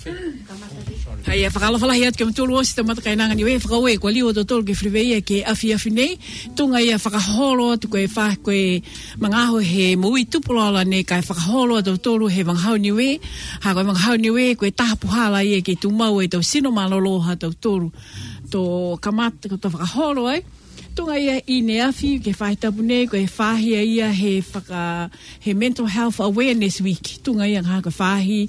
Hai whakalawhalahi atu ke matulu osi tamata kainanga ni we whakaue kua liwa totolo ke whiweia ke afi nei tunga ia whakaholo atu koe wha koe mangaho he mui tupulala ne kai whakaholo atu totolo he manghau ni we ha koe manghau ni we koe tahapuhala ia ke tumau e tau sino malolo ha tau totolo to kamata ko to whakaholo ai tunga ia I ne afi ke whaitapu nei koe whahia ia he mental health awareness week tunga ia ha koe whahi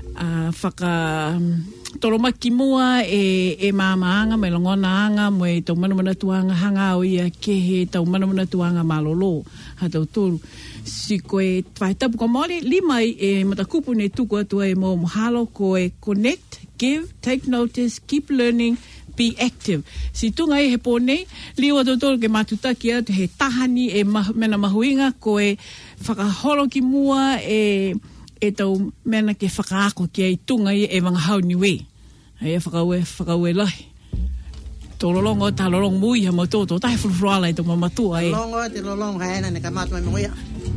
Tolomaki mua e mamaanga me longonaanga mo e tau manamana tuanga hanga o ia ke he tau manamana tuanga malolo ha tau tolu si koe whaitapu ko mori lima e matakupu ne tuku atua e mo mahalo koe connect, give, take notice, keep learning, be active. Si tunga e he pone liwa tau tolu ke matutaki atu he tahani e mena mahuinga koe whakaholo ki mua e tau mena ke whakaako ki ai tunga I e wangahau ni we. Hei e whakaue lahi. Tō lolongo ta lolong mui ha mautoto. Tahe fulfruala I tō mamatua e. Te lolongo haena ne ka matua moia.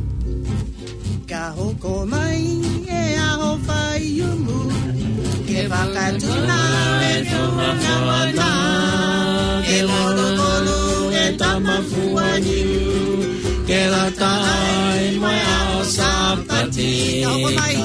Ka hoko mai e aho whai umu. Ke whakatuna e whunga wana. Ke lodo tolu e tamafua niu. Ke rata ai mai ao sapati. Ka hoko mai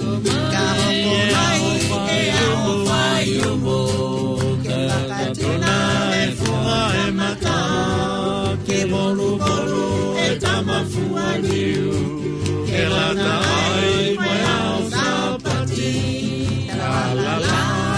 e aho whai umu. Ke whakatuna e whunga e mata. Ke bolu e tamafua niu. Ke rata ai mai ao sapati. La la la.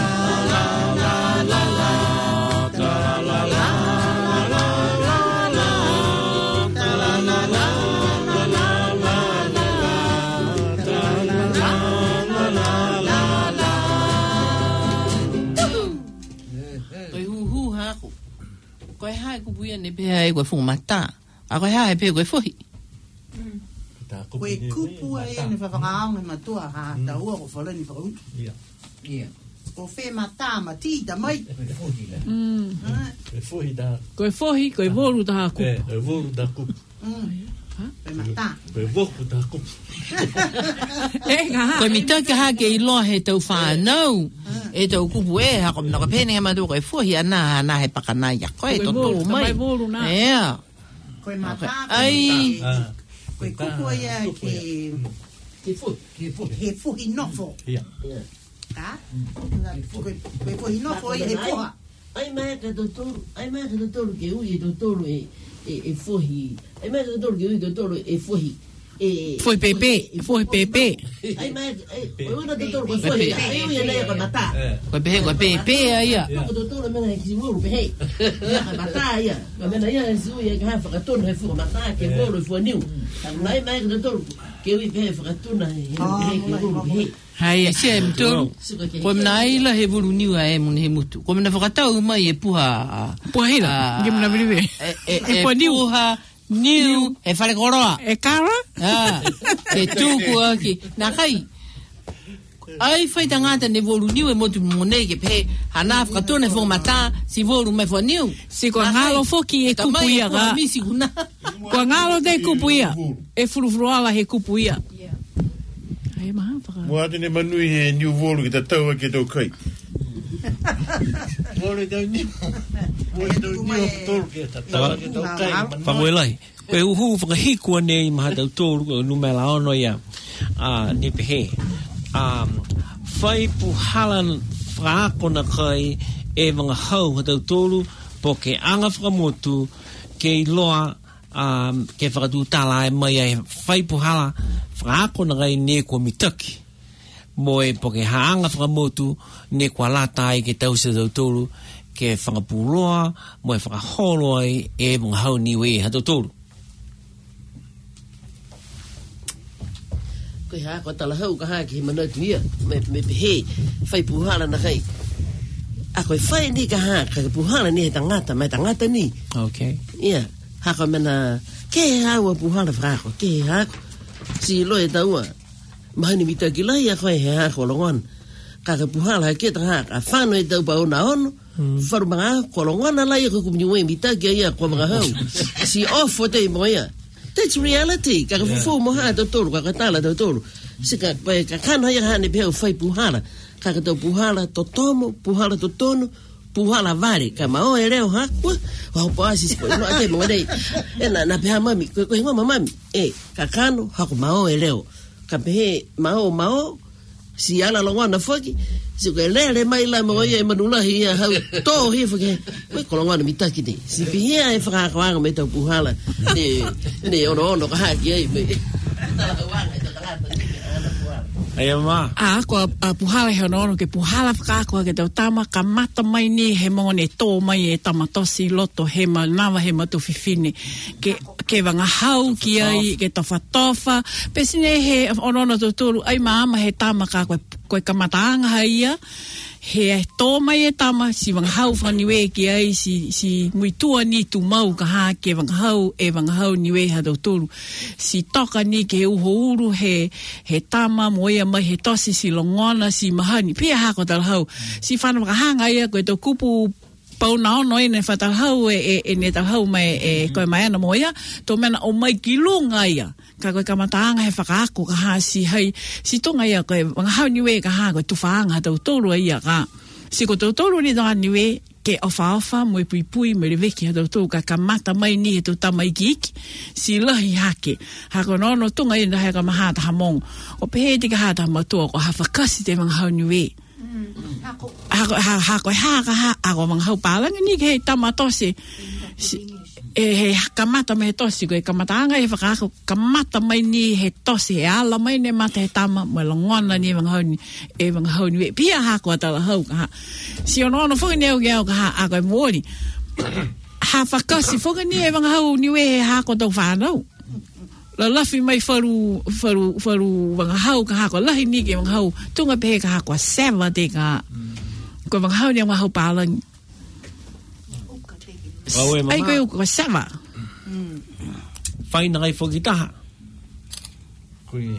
Koe hae kupuia ne pēha e koe whumata. A koe hae pēha koe whuhi. Koe kupua e ne whawhangaong e matua ha ta ua ko whalani whakautu. Ia. Ko whē mata ma tīta mai. Koe whuhi da. Koe whuhi, koe volu da kupu. Koe volu da kupu. Koe mata. Koe voku da kupu. Koe mitaka ha ke iloa he tau whanau. E tau kupu e hako minaka pēne hama tu koe whuhi ana he pakanai a koe totoro mai. Koe volu na. Ea. Koe mata. Ai. Koe kupua ia ke... He whuhi nofo. Ia. Ka? Koe whuhi nofo ia he whuha. Ai mai ka totoro ke ui e totoro e whuhi. Ai mai ka totoro ke ui totoro e whuhi. Foi pepe. Ai mai, una totoro ko whuhi. Ai ui e nei ka mata. Koe pepe ia. Ka totoro mena e kisi wuru pehe. Ia ka mata ia. Ka mena ia e si ui e ka hae whakatona he whuka mata ke wuru e whuaniu. Ai mai ka totoro ke ui pehe whakatona he wuru pehe. Hai, sia e mtoro. Koe mna aila he vuru niwa e mune he mutu. Koe mna whakatau mai e puha... Puha hira, nge mna viriwe. E puha niu e whare koroa. E kara? E tūku aki. Nā kai, ai whai tangata ne vuru niu e motu monei ke pe hana whakatona e whomata si vuru mai wha niu. Si koe ngalo foki e kupu ia ka. Koe ngalo de kupu ia. E furufuruala he kupu ia. Mua te ne manui he niu volu ki ta taua ke tau kai. Volu tau niu. Volu tau niu tolu ke ta taua ke tau kai. Whakoelai. Koe uhu whakahikua nei maha tau tolu ko numela ono ia. Ne pehe. Whai puhalan whaakona kai e wanga hau ha tau tolu po ke anga whakamotu ke iloa ke whakatu tala e mai ai whai puhala whaakona kai ne kua mitaki. Mo e po ke haanga whakamotu ne kua lata ai ke tau se tau tolu ke whakapuloa mo e whakaholo ai e mga hau niwe ha tau tolu. Koe haa ko tala hau ka haa ki he manatu ia. Me pehe whai puhala na kai. A koe whai ni ka haa ka puhala ni he tangata mai tangata ni. Okay. Ia. Hako mena ke haa ua puhala whako. Ke haa si loe taua. Mahani mitaki lai a koe he haa kolongon. Ka puhala ke ta haa ka whano e tau pa ona ono. Wharu mga kolongon lai a kukumniwe mitaki ia kwa mga hau. Si ofo te moia. That's reality. Kaka fufu mo ha totoro, kaka tala totoro. Sika koe ka kana ia hane peo fai puhala. Ka tau puhala to tomo, puhala to tono, puhala vare. Ka mao e leo hakua, wao paasi ko no ate mo dei. Na pe mami, ko ngoma mami. Ka kano hako mao e leo. Ka pe mao si ala longwana foki. Si ko lele mai la mo ye manula hia hau to hia foki. Ko longwana mitaki de. Si pia e fra kwanga me tau puhala. Ne ono ka ha ye me. Ai ma. Ko puhala he ono ke puhala whakakoa ke tau tama ka mata mai ni he mone tō mai e tamatosi loto he nawa he matu fifine ke wanga hau ki ai ke tofa pesine he ono tuturu ai maama he tama ka koe kamataanga haia he tō mai e tama si wanga hau whaniwe ki ai si muitua ni tu mau ka ha ke wanga hau niwe ha tuturu si toka ni ke uho uru he tama moia mai he tosi si longona si mahani pia hako tal hau si whana waka hanga ia koe tau kupu pau nao noi ne whatal hau e ne tal hau mai koe mai ana moia tō mena o mai ki lunga ia ka koe kamataanga he whakaako ka ha si hei si tonga ia koe wanga hau niwe ka ha koe tuwhaanga tau tōrua ia ka si ko tau tōrua ni tonga niwe ke ofa mo pui me reveki ha tau ka kamata mai ni he tau tama iki si lahi hake hako nono tunga ina hea ka mahata hamong o pehe tika hata hamatua ko hawhakasi te mga hau niwe hako ako mga hau pālanga ni ke he tamatose he kamata me he tosi ko e kamataanga he whakaako kamata mai ni he tosi he ala mai ne mata he tama mo langona ni mga hau niwe pia hako atala hau ka ha si ono whaka neo ke au ka ha ako e mōri ha whakasi whaka ni e mga hau niwe he hako tau whanau la lafi mai faru mga hau ka hako lahi ni ke mga hau tunga pehe ka hako a sewa te ka ko mga hau ni mga hau pālangi ai koe ko sama Fai na kai whakitaha koe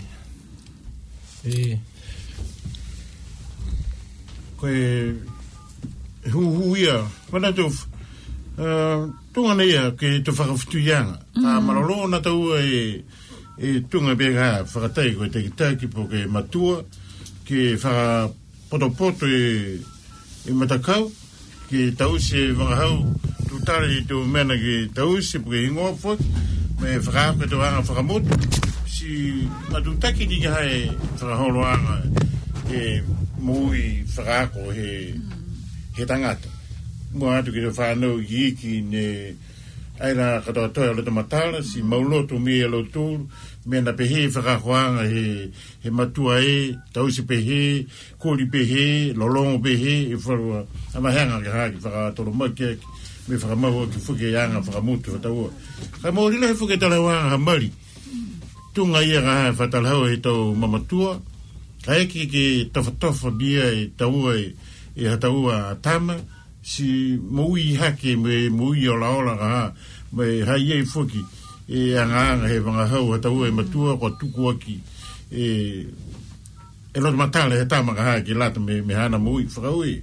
hu ia wana tu tunga ia ke tu whakawhitu ianga malolo na tau e tunga bega whakatai koe te kitaki po ke matua ke whakapoto e matakau ke tau se wangahau tu tari tu mena ke tau se po ke hingoa po me whakape tu anga whakamotu si matutaki ni ka hae whakaholo anga e mui whakako he tangata mua atu ki te whanau i iki ne aina katoa toi o le tamatala si mauloto mi e lo tūru mena pehe whakakoanga he matua tau se pehe kōri pehe lolongo pehe e wharua amahanga ki haki whakatoro make me whakamau ki whuke anga whakamutu whataua ka maurila he whuke talawanga ha mari tunga ia ka hae whatalhau he tau mamatua ka eki ki tawhatofa bia e taua e hataua tama si mui hake me mui o laola ka ha me hai e whuki e anga he wanga hau hataua e matua ko tuku aki e loto matala he tama ka ha ki lata me hana mui whakaui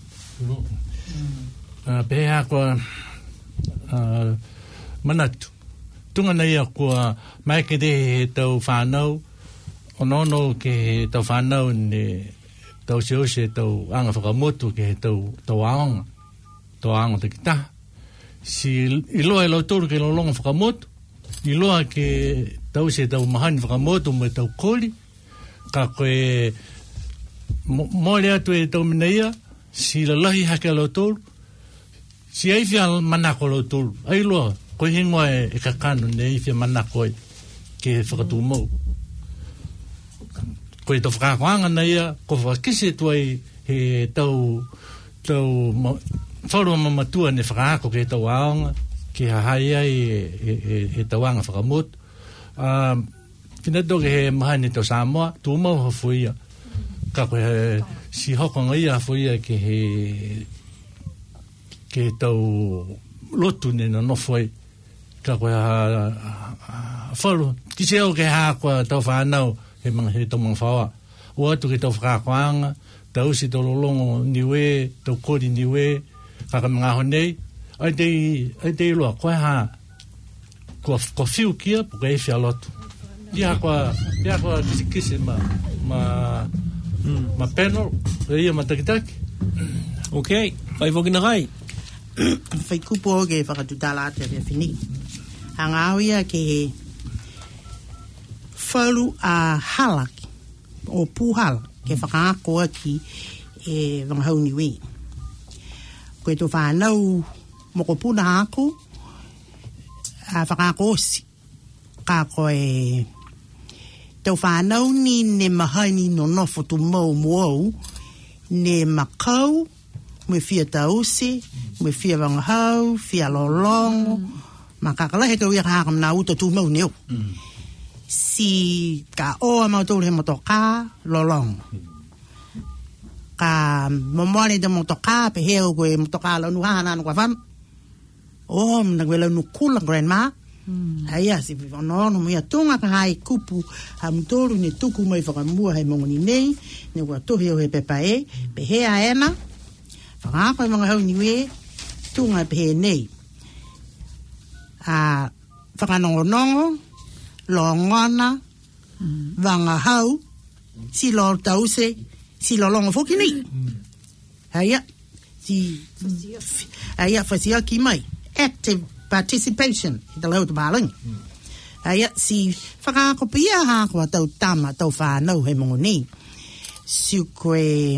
Pea kua manatu. Tunga nei a kua mai ke he tau whanau, o nono ke he tau whanau ne tau se tau anga whakamotu ke he tau aonga. Tau aonga te kita. Si iloa ilo tōru ke lolonga whakamotu, iloa ke tau se tau mahani whakamotu me tau kōri, ka koe mōre atu e tau minaia, si la lahi hake alo tōru, si ai fia manako lo tūru. Ai loa, koe hingoa e kakano ne ai fia manako e ke whakatū mau. Koe to whakakoanga na ia, ko whakise tu ai he tau whaurua mamatua ne whakaako ke tau aonga, ke hahai ai e tau anga whakamotu. Whinato ke he mahani tau Samoa, tū mau hafuia. Ka koe si hokonga ia hafuia ke tau lotu ne na nofoi ka koe wharu ki se au ke haa koe tau whanau he tau mga whaua o atu ke tau whakakoanga tau si tau lolongo niwe tau kori niwe kaka mga honei ai te iloa koe haa ko whiu kia po ke e whia lotu Dia kwa kisi ma panel. Ia ma takitaki. Okay, fai foki na kai. Fai kupo ke whakatutala ate rea whini. Hanga ia ke whalu a halaki, o puhala, ke whakaakoa ki e wanghauni wei. Koe tō whanau moko puna ako, a whakaakosi. Ka koe tō whanau ni ne mahaini no nofo tu mau muau, ne makau, me fia tausi, me fia wangahau, fia lolongo, ma kakalahe ka uia kakam na uta tu mau neo. Si ka oa mautore he motoka, lolongo. Ka momoane de motoka, pe heo koe motoka launu hana anu kwa wham. O, mnagwe launu kula grandma. Aia, si wanono mea tonga ka hai kupu, ha mtoru ne tuku mai whakamua hei mongoni nei, ne kua tohi o he pepa e, pe hea ena, whakaako e mga hau niwe, tunga pe he nei. Whakanongonongo, lo ngona, wanga hau, si lo tause, si lo longo foki nei. Aia, whasia ki mai, active participation i te lau te bālingi. Aia, si whakaako pia hākua tau tama, tau whānau he mongoni. Si koe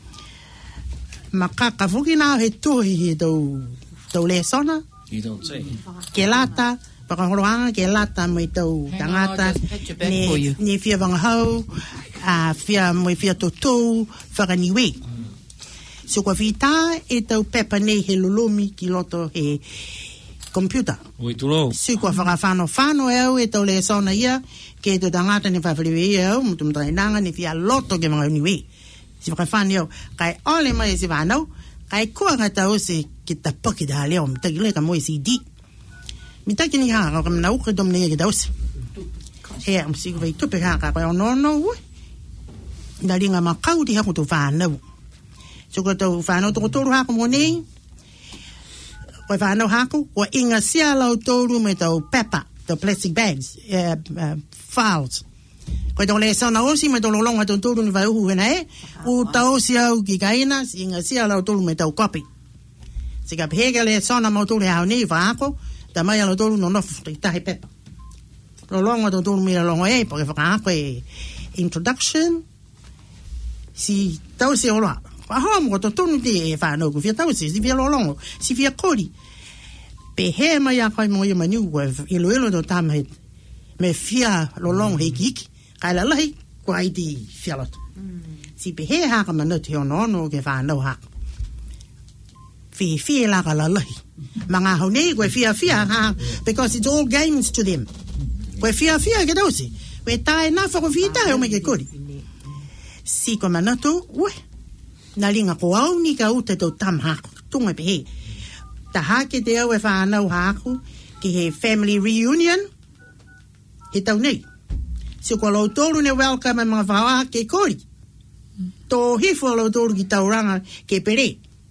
makaka whuki nā he tohi he tau le sona. You don't say. Ke lata, whakahoroanga ke lata mai tau tangata. Ne fia wangahau, fia totou, whakaniwe. Si koe whita e tau pepa nei he lolomi ki loto he computer. Oi tulo. Si kua whakawhano e au e tau le sona ia, ke te tangata ni whawhiriwe i au, mutumtai nanga ni fia loto ke mga uniwe. Si whakawhano iau, kai ole mai si whanau, kai kua ngai tau se ki ta paki da leo, mitaki le ka moe CD. Mitaki ni hanga, ka mna uke dom ne ke tau se. Ea, msi kua tupe hanga, kai ono ui. Na ringa makau di haku tu whanau. Si kua tau whanau toko toru haka mo nei, koe whanau haku, o inga sia lau tōru me tau pepa, tau plastic bags, files. Koe tau le sauna osi me tau lolonga tau tōru ni vai uhu hena e, u tau si au ki kaina, si inga sia lau tōru me tau kopi. Si ka pehega le sauna mau tōru hao nei whaako, ta mai lau tōru no nofu, te tahi pepa. Lolonga tau tōru me lolonga e, poke whakaako e introduction, si tau si oloa. Aha, mo to tonu te e whanau ku fia tau si fia lolongo, si fia kori. Pe he mai a kai mo i manu ko ilo do tam he me fia lolongo he kiki, kai la lai ko ai di fia lot. Si pe he ha ka manu te ono ke whanau ha. Fia la ka la lai. Manga ho nei ko fia ha, because it's all games to them. Ko fia ke tau si. We tai na fa ko fia tai o me ke kori. Si ko manato, na ringa ko au ni ka uta tau tam haku, tunga pe he. Ta hake te au e whanau haku, ki he family reunion, he tau nei. Si ko lau tōru ne welcome e mga whaoa ke kori. Tō hifo lau tōru ki tauranga ke pere.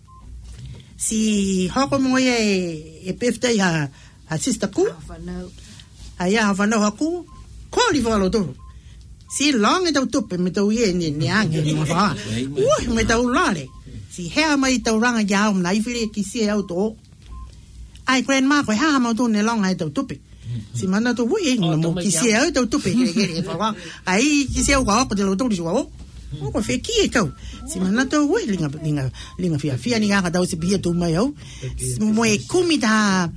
Si hoko moia e birthday ha sister ku, ha whanau haku, kori whaoa lau tōru. Si long e tau tupe me tau ie ni ange ni mwha. Ui, me tau lare. Si hea mai tau ranga ki au mna iwhiri ki si e au tō. Ai grandma koe haa mau tō ne longa e tau tupe. Si mana tō ui e ngā mo ki si e au tau tupe. Ai ki si e au ka opa te lau tōri sua o. O koe whea ki e kau. Si mana tō ui linga fia ni hanga tau si pia tō mai au. Mo e kumita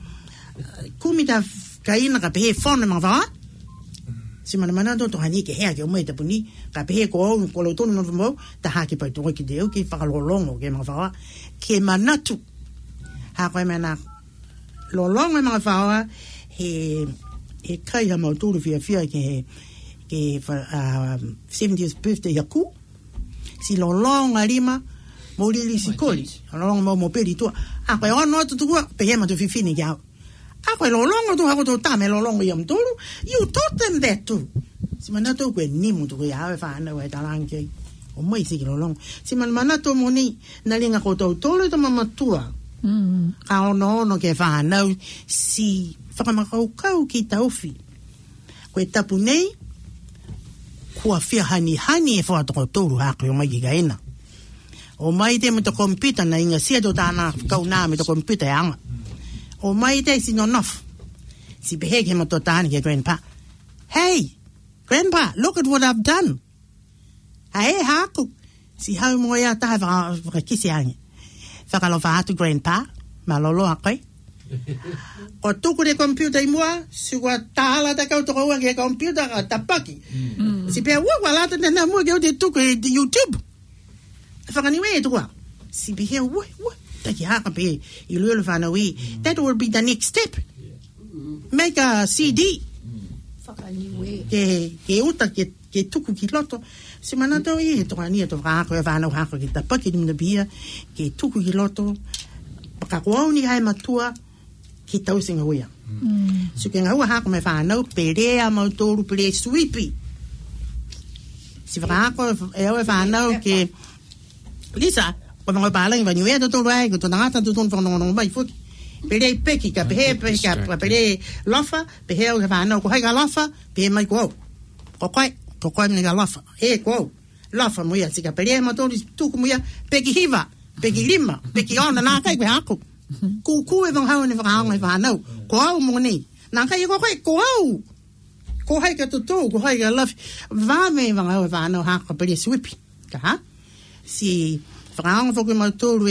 kaina ka pehe whone mga whaa. Si mana to hani ke hea ke o mai tapuni, ka pehe ko au, ko lau tonu nofu mau, ta haki pai tonga ki deo, ki whakalolongo ke mga whawa, ke manatu. Ha koe mana lolongo e mga whawa, he kai ha mau tūru fia ke 70th birthday yaku, si lolonga rima, mo lili si kori, lolonga mau mo peri tua, ha koe ono atu tukua, pehe ma tu fifini ki au. Koe lolongo tu hako tō tāme lolongo iam tōru, you taught them that too. Si mana tō koe nimu tu koe hawe whanau e tarangi o mai siki lolongo. Si mana tō moni, na ringa ko tō tōru ta mamatua. Ka ono ke whanau, si whakamaukau ki tauwhi. Koe tapu nei, kua fia hani e whaatoko tōru hāko o mai ki gaina. O mai te me to computer na inga sia do tāna kau nā me to computer e anga. O mai te si no nof. Si behe ke ma to tāni ke grandpa. Hey, grandpa, look at what I've done. Hae hāko. Si hau mo ia taha whakakisi angi. Whakalofa hatu grandpa, malolo a koe. O tuku de computer i mua, si kua tāhala ta kau toko ua ke computer ka tapaki. Si pia ua lata tena mua ke o te tuku e YouTube. Whakaniwe e tukua. Si pia ua, taki haka pe i lulu whanau i. That will be the next step. Make a CD. Ke uta ke tuku ki loto. Si mana tau i, he toka nia to whakako e whanau hako ki tapaki ni mna bia, ke tuku ki loto. Pakakuau ni hai matua, ki tau singa uia. So ke ngau hako me whanau, perea mautoru, pere sweepy. Si whakako e au e whanau ke Lisa, ko mga palang ba niwe to rai ko to ngata to ton fonong mai fuki. Pere peki ka pehe ka pere lofa, pehe o ka no ko hai ka lofa, pehe mai ko. Ko kai ni ka lofa. Ko. Lofa mo ya sika pere mo to tu ko mo ya peki hiva, peki lima, peki ona na kai ko hako. Ku e bang hau ni fa no. Ko au mo ni. Na kai ko au. Ko hai ka to ko hai ka lofa. Va me bang hau fa no hako pere swipi. Ka si whakaanga whaku mautoro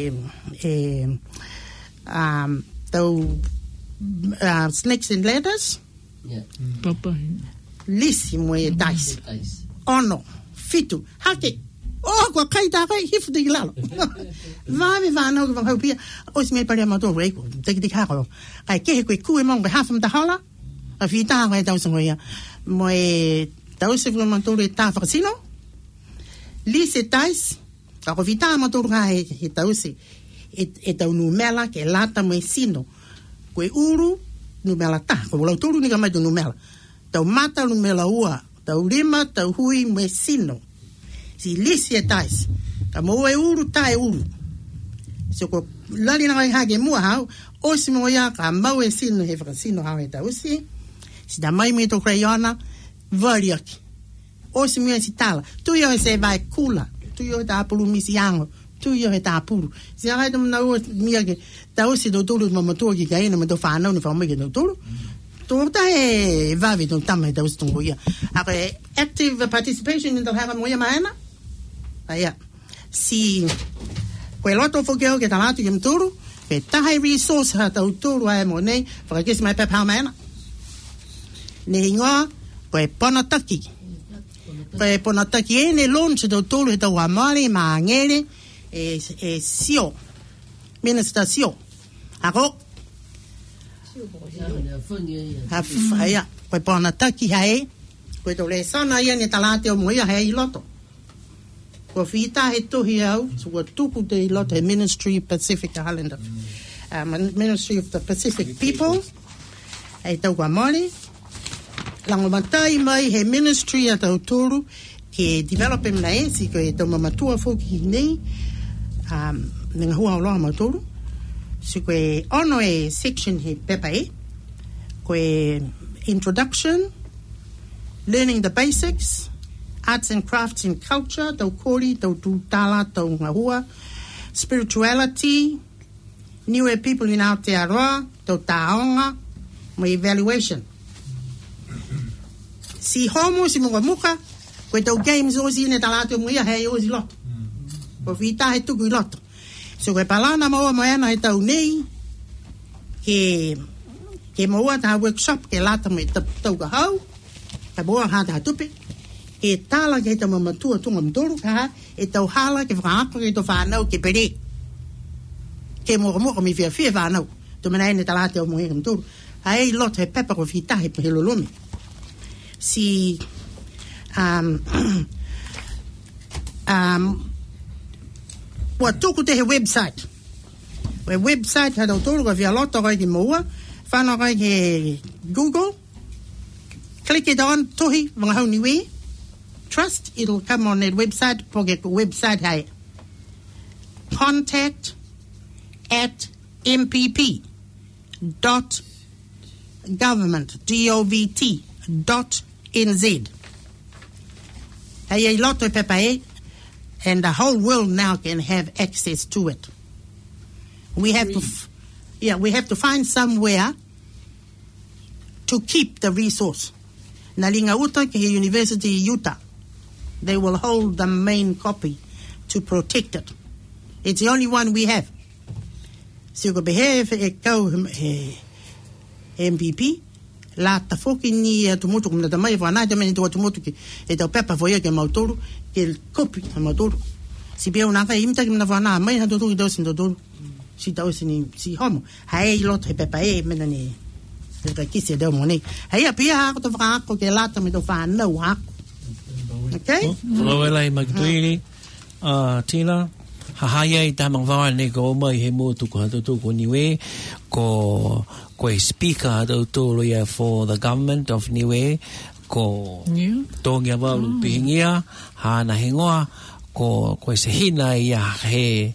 tau snakes and ladders. Papa. Lisi mo e dice. Ono, fitu, hake. Kua kai tā kai, hifu te kilalo. Vāme whānau ki whakau pia. Osi me parea mautoro eiko, teki hako. Kai kehe koe kue mong behafam ta hala. A whi tā koe tau sango ia. Mo e tau se whaka mautoro e tā whakasino. Lise tais, ako vita matoro ka he tausi, e tau numela ke lata mo e sino. Koe uru, numela ta, ko lau turu ni ka mai tu numela. Tau mata numela ua, tau rima, tau hui mo e sino. Si lise tais, ka mo e uru, ta e uru. So ko lali na kai hake mua hau, o si mo ia ka mau e sino he whakasino hau he tausi. Si da mai me to krayona, variaki. O si mea si tala. Tu yo e se vai kula. Tu yo e ta apuru misi ango. Tu yo e ta apuru. Si a haidam na ua mea ke ta o si douturu mamatua ki ka ina me to whanau ni whamai ke douturu. Tu ta e vavi tu tama e ta usi tungo ia. Ako e active participation in the haka moia maena. Aia. Si koe loto whokeo ke talatu ke mturu. Ke tahai resource ha tauturu ae mo nei. Whakakisi mai pepau maena. Ne hingoa koe ponataki. Koe ponataki e ne launch do tolu he tau amare ma ngere e sio. Minister sio. Ako. Haya. Koe ponataki hae. Koe to le sana ia ne talate o moia hae i loto. Koe whita he tohi au. So koe tuku te i loto he Ministry of Pacific Islander. Ministry of the Pacific People. Hei tau amare. Lango matai mai he ministry a tau tōru ke develop na e si ko e tau mamatua fōki nei nenga hua o loa mautoro si ko e ono e section he pepa e ko e introduction, learning the basics, arts and crafts and culture, tau kori, tau tūtala, tau ngahua, spirituality, niue people in Aotearoa, tau taonga, mo evaluation. Si homo si muka koe tau games osi ine talato muia hei osi loto. Ko whita he tuku i loto. So koe palana maua moena he tau nei ke maua ta workshop ke lata me tau ka hau ka boa hata hatupe ke tala ke tau mamatua tunga mtoru ka e tau hala ke whakaako ke tau whanau ke pere ke moka mi fia whanau to mena ene talato muia ke mtoru hei loto he pepa ko whita he lolomi. Si what tuku te he website. We website ha tōru ka whia loto kai ki maua, whanau kai ki Google, click it on, tohi, wangahau niwe, trust, it'll come on that website, poke ko website hai. contact@mpp.government.nz. Hey, a lot of pepe, and the whole world now can have access to it. We have we have to find somewhere to keep the resource. Nalinga Uta ke University of Utah, they will hold the main copy to protect it. It's the only one we have. So you behave a go MVP. La ta foki ni tumutu kumna tamai fa na jamani to tumutu ki e ta pepa foi ke mautoro ke copy mautoro. Si bia una fa imta kimna fa na mai ha to to sin to si ta sin si homo. Hai lot he pepa e menani. Ka kisi de moni. Hai apia ha to fa ko ke la ta me to fa na wa. Okay? Lo lai magtuini tila hahaya I tamang vawa ne ko mai he mo tu ko ko niwe ko speaker to ya for the government of Niue ko tongia ba lu pingia ha na hingoa ko se hina ya he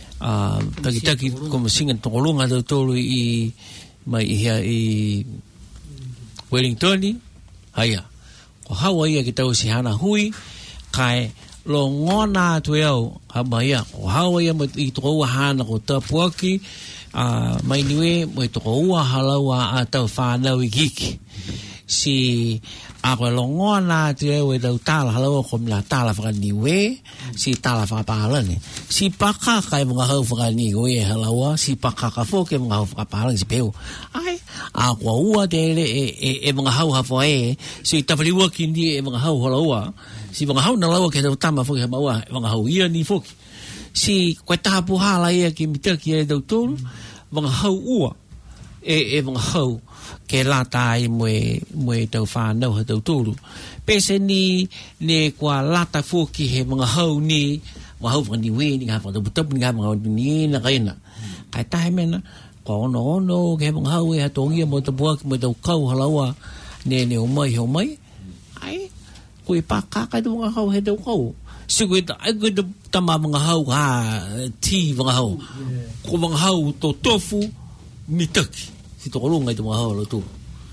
taki ko singa to lunga to I mai I Wellington haya ko Hawaii ki tau si hana hui kai lo ngona tueo ha mai o Hawaii mo I to hana ko tapuaki mai niwe mo to ua halawa atau whanau I giki si ako longona te we tau tala halawa kom la tala whakaniwe si tala whakapalane si pakaka mga hau whakaniwe halawa si pakaka whoke mga hau whakapalane si peu ai ako ua tele e mga hau hafo si tawhaliwa kindi mga hau halawa si mga hau na lawa ke tau tama whoke hamaua mga hau ia ni whoke si koe tapu hala ia ki mitaki e tau tolu mga hau ua e mga hau ke lata I mwe tau whanau ha tau tolu pese ni ne kua lata whoki he mga hau ni mga hau whaniwe ni ngā whatapu ni ngā mga hau ni na kaina kai tahe mena ko ono ke mga hau e hatongia mo tapua ki mo tau kau halawa ne o mai ai koe pakaka tu mga hau he tau kau Sigo ita ai ko tama mga hau ha ti mga hau ko mga hau to tofu mitaki si to kolunga ito mga hau lo tu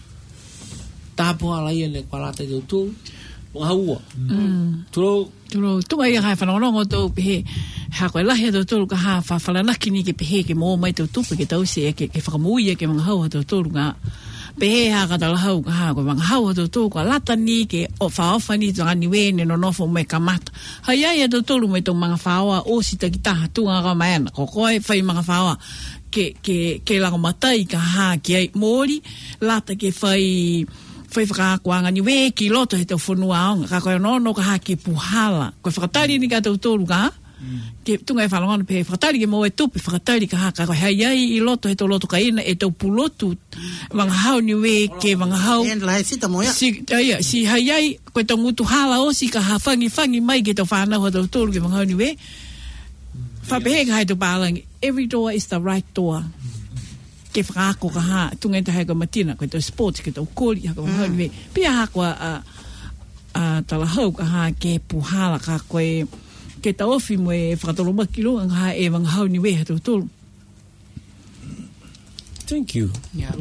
tapo ala ia le palata do tu mga hau tulo tu ai ha fa no to pe ha ko la he do tu ka ha fa la na kini ke pe ke mo mai to tu ke tau se ke fa mo ia ke mga hau do tu nga pe ha ka dal hau ka ko mga hau do tu ko lata ni ke o fa ni tanga ni we ne no fo me kamata ha ia do tu me to mga fa o si ta kita tu nga mai na ko ko fa mga fa ke la matai ka ha ke mori lata ke fai whaka kuanga ni we ki loto he te whunua ka koe no ka ha ke puhala koe whakatari ni ka tau tōru ka ke tunga e whalangana pe whakatari ke mo e tupi whakatari ka ha ka koe hei I loto he tau loto ka ina e tau pulotu wanga hau ni we ke wanga hau si hei ai koe tau ngutu hala o si ka ha whangi mai ke tau whanau he tau tōru ke wanga hau ni we whapehe ka hei tau pālangi every door is the right door ke whakako ka ha tunga e tahe ka matina koe tau sports ke tau kori haka wanga hau ni we pia hakua tala hau ka ha ke puhala ka koe ke ta ofi mo e whakatoloma kilo ang ha e wanga hau ni we ha tolu. Thank you. Yeah.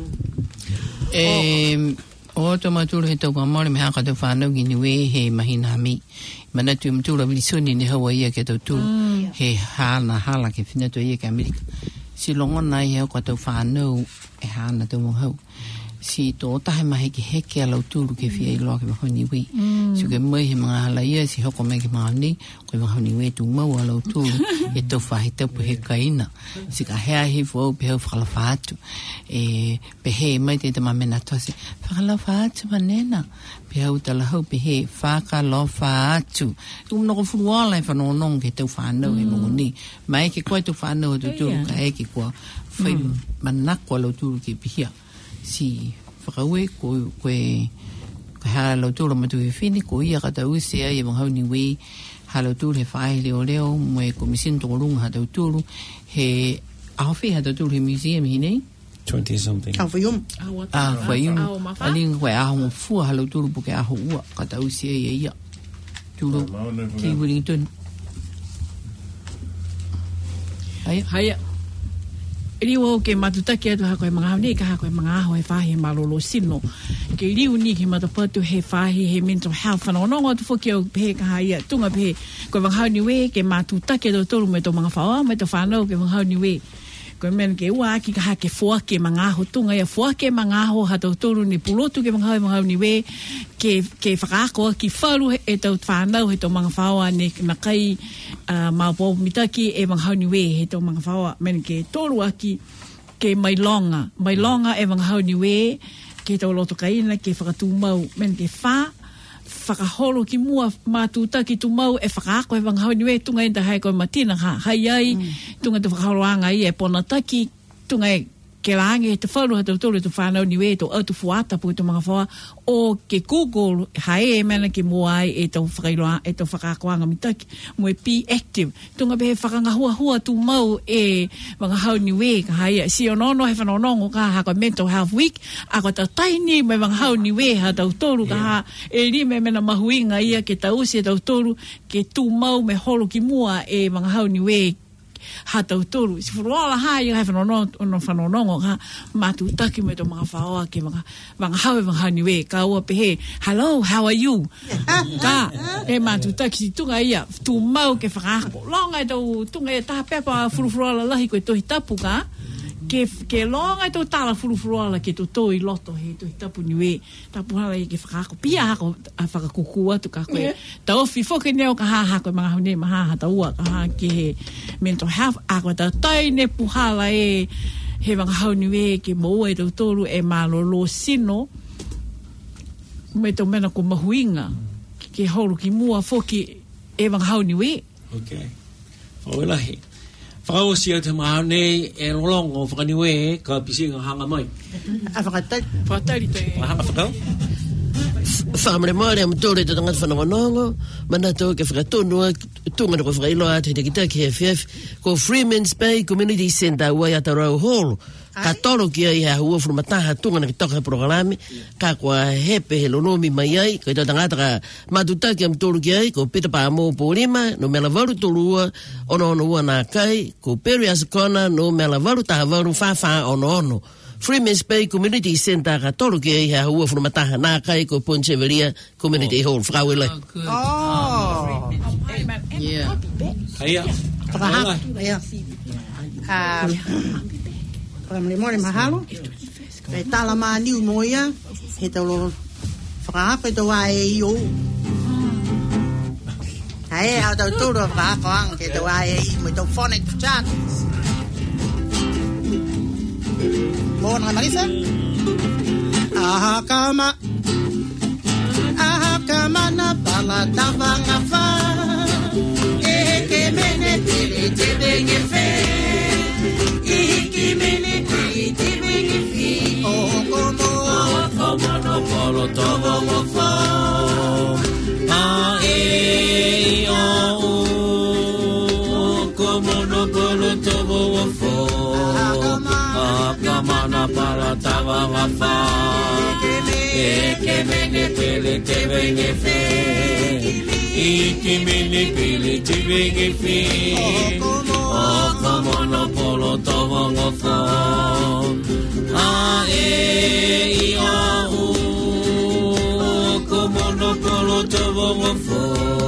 O to matulu he tau kamore me haka tau whanau ki ni we he mahinami. Mana tu mtula vilisoni ni Hawaii ke tau tulu. He hala ke whina to ia ke Amerika. Si longona I hau ka tau whanau e hana tau mo hau. Si tō tahe mahi ki heke a lau tūru ke whia I loa ke mahoni wei. So ke mai he mga hala ia si hoko mai ke mahoni, koe mahoni wei tu mau a lau tūru, e tau whahe taupu he kaina. Si ka hea he fuau pe hau whakalafa atu. Pe he mai te tama mena tose, whakalafa atu manena. Pe hau tala hau pe he whakalofa atu. Tu mnoko furuala e whanonong ke tau whanau he mahoni. Mai ke koe tau whanau tu tūru ka eke kua whai manako a lau tūru ke pihia. Si whakaue koe hala lautūra matu he whini ko ia kata usea I mga hauni wei hala lautūra he whae leo mo e komisin tōrunga hata lautūru he awhi hata lautūra he museum hinei 20-something Awhium aling koe aho fua hala lautūra puke aho ua kata usea ia tūru ki Wellington Haya Riu ke matutaki atu ha koe mga hauni ka ha koe mga aho he whahi malolo sino. Ke riu ni ke matapatu he whahi he mental health whanonongo atu whoki au pehe ka haia tunga pehe koe mga hauni we ke matutaki atu tolu me to mga whaoa me to whanau ke mga hauni we. Koe men ke ua aki ka ha ke whoake mga aho tunga ia whoake mga aho ha tau tolu ni pulotu ke mga hauni we ke whakaako ki wharu e tau whanau he tau mga whaoa ne na kai maupo mitaki e mga hauni we he tau mga whaoa men ke tolu aki ke mailonga e mga hauni we ke tau loto kaina ke whakatu mau men ke whakaholo ki mua mātuta ki tu mau e whakaako e mga hauni we tunga enda hai koe matina hai ai tunga tu whakaholoanga i e pona taki tunga e ke rangi te wharu ha tau tolu tu whanau ni we to au tu fuata pu tu mga whaua o ke Google hae e mena ki mua ai e tau whakailoa e tau whakakoanga mitaki mo e be active tunga behe whakangahua tu mau e mga hau ni we ka hae si onono he whanonongo ka ha koe mental health week a koe tau taini me mga hau ni we ha tau tolu ka ha e ri me mena mahuinga ia ke tau si e tau tolu ke tu mau me holo ki mua e mga hau ni we ha tau tolu si furoala ha ia he whanonongo ha matutaki me to mga whaoa ke mga hau e mga ni we ka ua pehe hello how are you ka e matutaki si tunga ia tu mau ke whakaako longa e tau tunga ia taha pepa furufuroala lahi koe tohi tapu ka ke longa e tau tala furufuroala ke to toi loto he tohi tapu ni we tapu hala i ke whakaako pia hako a whakakukua tu ka koe tau fifoke neo ka ha koe mga haune maha ha taua ka ha ke he mental health a koe tau taine puhala e he mga hauni we ke maua e tau toru e malolo sino me tau mena ko mahuinga ke holo ki mua foki e mga hauni we okay whawelahi whakau si au te maha nei e rolongo whakaniwe ka pisi ngā hanga mai A whakatari te hanga whakau Whamare maare am tōre te tangata whanongonongo, mana tō ke whakatonua, tūnga na ko whakailoa te te kitaki FF, ko Freeman's Bay Community Centre wai ata Rau Hall, ka toro ki ai hea hua whrumataha tūnga na ki toka he programe, ka kua hepe he lonomi mai ai, ko i tō tangata ka matutaki am tōru ki ai, ko Peter Pāmo Pōrima, no mela varu tōrua, ono ua nā kai, ko Peri Asakona, no mela varu taha varu whawha ono. Freeman's Bay Community Centre ka tolu ki ai hea hua whrumataha nā kai ko Ponchevelia Community Hall. Whakawelai. Oh. Yeah. Haia. Whakaha. Ia. Whakamale more mahalo. Kei tala mā niu moia. He tau lo whakaha koe tau wā e i o. Hae, au tau tūro whakaha koang. Kei tau wā e i mo tau phonic chat. Bona Marisa. Aha kama na pala tavanga fa. Ke mene pili te vengi fe. Ke mene pili te vengi fi. Como no polo tovo mo fa. Como no polo tovo mo fa. Kamana para tava wafa ke mene pele te vengi fe ke mene pele te vengi fe como no polo tava wafa como no polo tava wafa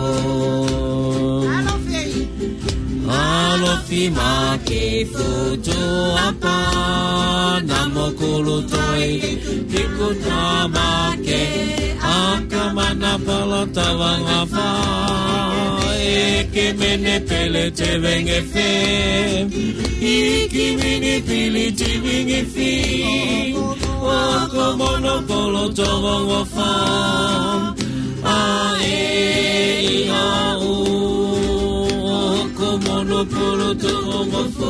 Alofi ma ke futo apa namo kulu toi kikuta ma ke akamana pala tawang apa ke mene pele te venge fe ke mene pele te venge fe akamana pala tawang apa Monopolo tomofo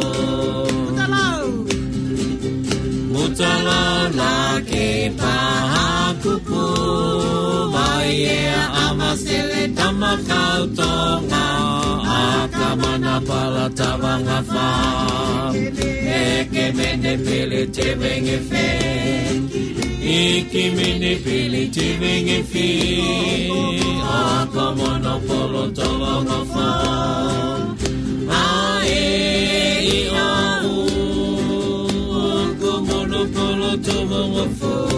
Mutala la ke pahakupu Vaie amasele tamakautonga Akamana pala tabanga fa Eke mene pele te venge fe Eke mene pele te venge fe Akamonopolo tomofo Ae i au, ko mono polo to mongo fo.